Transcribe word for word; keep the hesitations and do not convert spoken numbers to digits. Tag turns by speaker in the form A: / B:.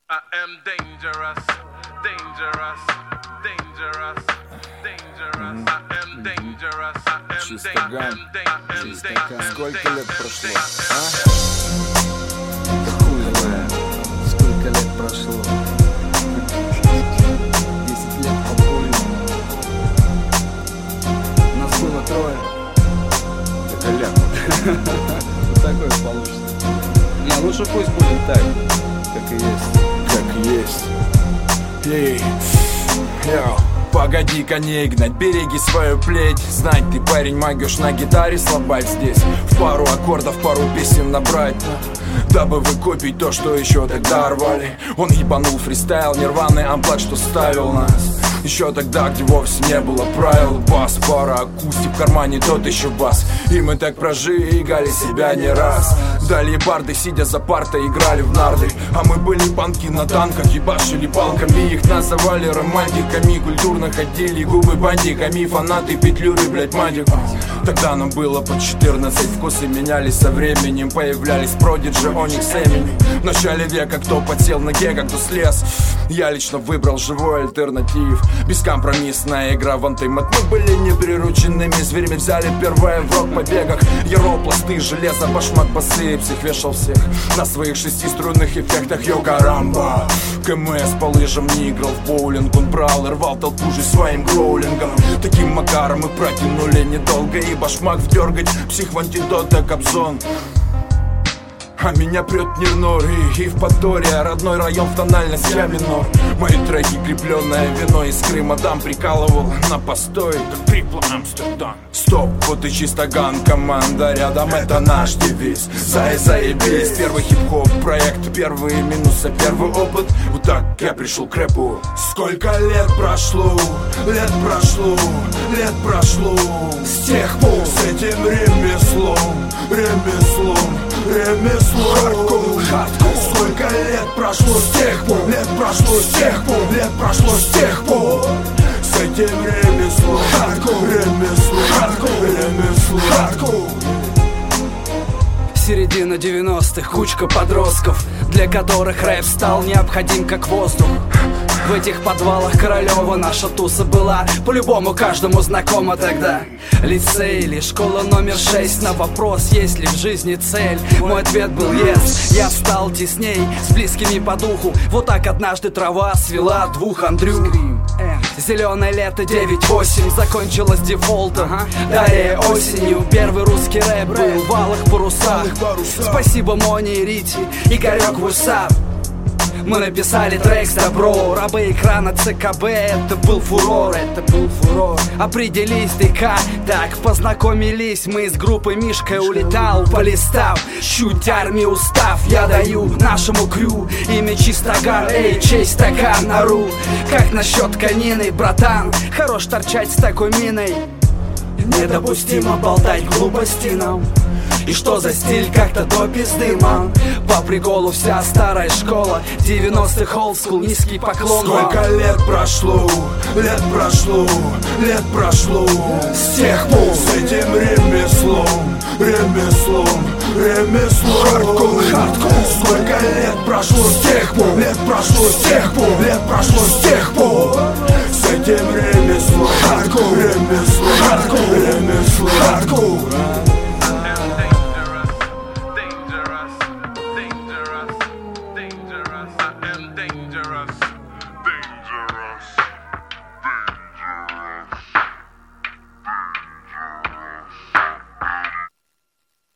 A: I am dangerous, dangerous, dangerous, dangerous. I am dangerous, I am
B: Чистоган,
A: dangerous.
B: сколько лет прошло, а? Да хуй знает, сколько лет прошло. Десять лет популно. Нас было трое. Это ляп. Вот такое получится. Не, лучше пусть будет так, как и есть. Как и есть. Эй, йоу. Погоди-ка не гнать, береги свою плеть. Знать, ты парень могешь на гитаре слабать здесь. В пару аккордов, пару песен набрать, дабы выкупить то, что еще тогда рвали. Он ебанул фристайл, нирваный амплак, что ставил нас еще тогда, где вовсе не было правил. Бас, пара, акустик, в кармане тот еще бас. И мы так прожигали себя не раз. Далее барды, сидя за партой, играли в нарды. А мы были панки на танках, ебашили палками. Их называли романтиками, культурно ходили губы бандиками. Фанаты петлюры, блять, мадик. Тогда нам было по четырнадцать, вкусы менялись со временем. Появлялись продиджи, Оникс, Эминем. В начале века кто подсел на гега, кто слез. Я лично выбрал живой альтернатив. Бескомпромиссная игра в антимат. Мы были неприрученными зверями, взяли первое в рок-побегах. Яро, пласты, железо, башмак, басы. Псих вешал всех на своих шестиструнных эффектах. Йо, карамба. КМС по лыжам не играл в боулинг. Он брал и рвал толпу же своим гроулингом. Таким макаром мы протянули недолго. И башмак вдергать, псих в антидот, а кобзон. А меня прет Нирнор и Евпатория. Родной район в тональность я минор. Мои треки крепленное вино из Крыма дам прикалывал на постой, как трипло Амстердам. Стоп, вот и Чистоган, команда рядом, это наш девиз. Зай, заебись, первый хип-хоп проект, первые минусы, первый опыт. Вот так я пришел к рэпу. Сколько лет прошло, лет прошло, лет прошло с тех пор, с этим ремеслом, ремеслом, ремеслом. Хардкор, хардкор. Сколько лет прошло с тех пор, лет прошло с тех пор, лет прошло с тех пор. С этим ремеслом, хардкор, ремесло, хардкор, ремесло, хардкор.
C: Середина девяностых, кучка подростков, для которых рэп стал необходим как воздух. В этих подвалах Королева наша туса была по-любому каждому знакома тогда. Лицей или школа номер шесть. На вопрос, есть ли в жизни цель, мой ответ был yes. Я стал тесней с близкими по духу. Вот так однажды трава свела двух Андрю. Зеленое лето девять восемь закончилось дефолтом. Далее осенью первый русский рэп был в алых парусах. Спасибо Моне и Рите, Игорек Вусап. Мы написали трек с добро, рабы экрана ЦКБ, это был фурор, это был фурор. Определись ты как, так познакомились мы с группой. Мишка улетал, полистав, чуть армию устав. Я даю нашему крю имя Чистоган, эй, честь стакан нару. Как насчет конины, братан, хорош торчать с такой миной. Недопустимо болтать глупости нам. И что за стиль, как-то до пизды, ман. По приколу вся старая школа девяностых олдскул, низкий поклон.
B: Сколько лет прошло, лет прошло, лет прошло с тех пор, с этим ремеслом, ремеслом, ремеслом. Хардкор, хардкор. Сколько лет прошло с тех пор, лет прошло с тех пор, лет прошло с тех пор. С этим ремеслом, хардкор, ремеслом, хардкор, ремеслом, хардкор.